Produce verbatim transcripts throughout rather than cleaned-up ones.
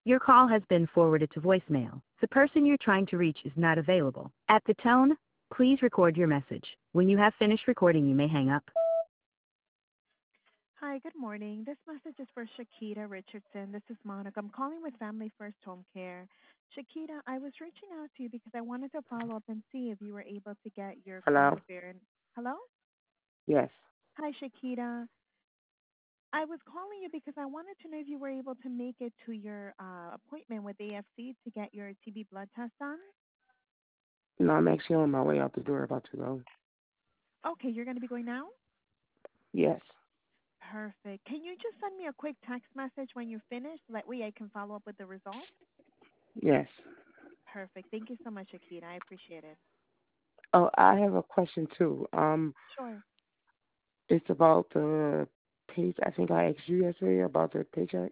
Your call has been forwarded to voicemail. The person you're trying to reach is not available. At the tone, please record your message. When you have finished recording, you may hang up. Hi, good morning. This message is for Shakita Richardson. This is Monica. I'm calling with Family First Home Care. Shakita, I was reaching out to you because I wanted to follow up and see if you were able to get your Hello? clonazepam. Hello? Yes. Hi, Shakita. I was calling you because I wanted to know if you were able to make it to your uh, appointment with A F C to get your T B blood test done. No, I'm actually on my way out the door about to go. Okay, you're going to be going now? Yes. Perfect. Can you just send me a quick text message when you're finished? That way I can follow up with the results? Yes. Perfect. Thank you so much, Akita. I appreciate it. Oh, I have a question too. Um, Sure. it's about the pay. I think I asked you yesterday about the paycheck.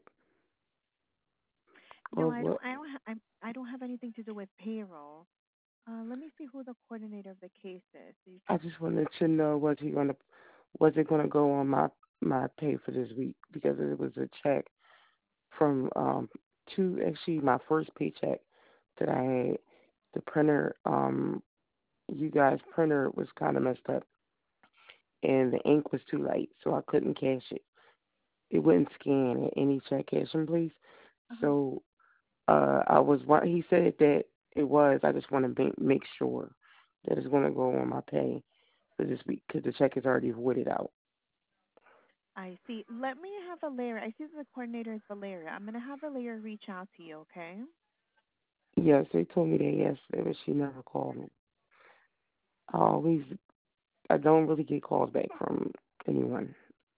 No, Or I don't. what? I don't. Ha- I'm, I don't have anything to do with payroll. Uh, let me see who the coordinator of the case is. So you I can. just wanted to know was he gonna was it gonna go on my my pay for this week because it was a check from um two actually my first paycheck that I had. The printer um you guys printer was kind of messed up and the ink was too light, so I couldn't cash it. It wouldn't scan at any check cashing place. Uh huh. So uh, I was wa- he said that it was. I just want to make, make sure that it's going to go on my pay for this week because the check is already voided out. I see. Let me have Valeria. I see that the coordinator is Valeria. I'm gonna have Valeria reach out to you. Okay. Yes, they told me that yesterday, but she never called me. I always, I don't really get calls back from anyone.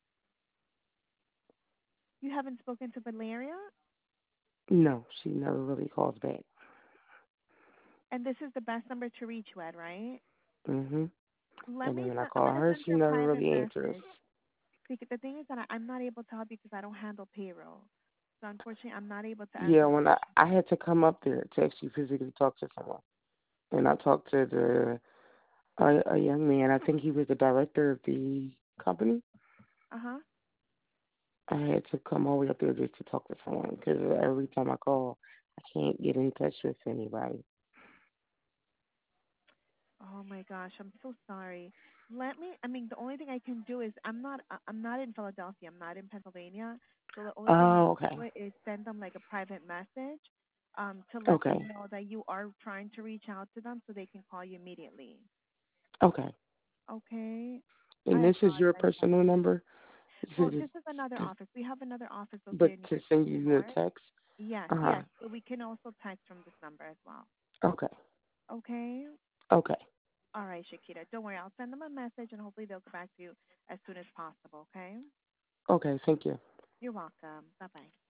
You haven't spoken to Valeria, No, she never really calls back. and this is the best number to reach you at, right? Mhm. Let And then me. when I Send, I'm call gonna her, send she you a never private really answers. message. Because the thing is that I, I'm not able to help you because I don't handle payroll. So unfortunately, I'm not able to Yeah, answer when I questions. I had to come up there to actually physically talk to someone, and I talked to the a, a young man. I think he was the director of the company. Uh huh. I had to come all the way up there just to talk to someone because every time I call, I can't get in touch with anybody. Oh my gosh, I'm so sorry. Let me. I mean, the only thing I can do is I'm not. I- I'm not in Philadelphia. I'm not in Pennsylvania. So the only thing I Oh, can okay. do is send them like a private message, um, to let them Okay. know that you are trying to reach out to them so they can call you immediately. Okay. Okay. And I this is your apologize. personal number? This Well, is this is another just, office. We have another office but located in to send Quincy, you the North. text? Yes, Uh-huh. yes. But we can also text from this number as well. Okay. Okay. Okay. All right, Shakira. Don't worry. I'll send them a message and hopefully they'll get back to you as soon as possible. Okay. Okay. Thank you. You're welcome. Bye bye.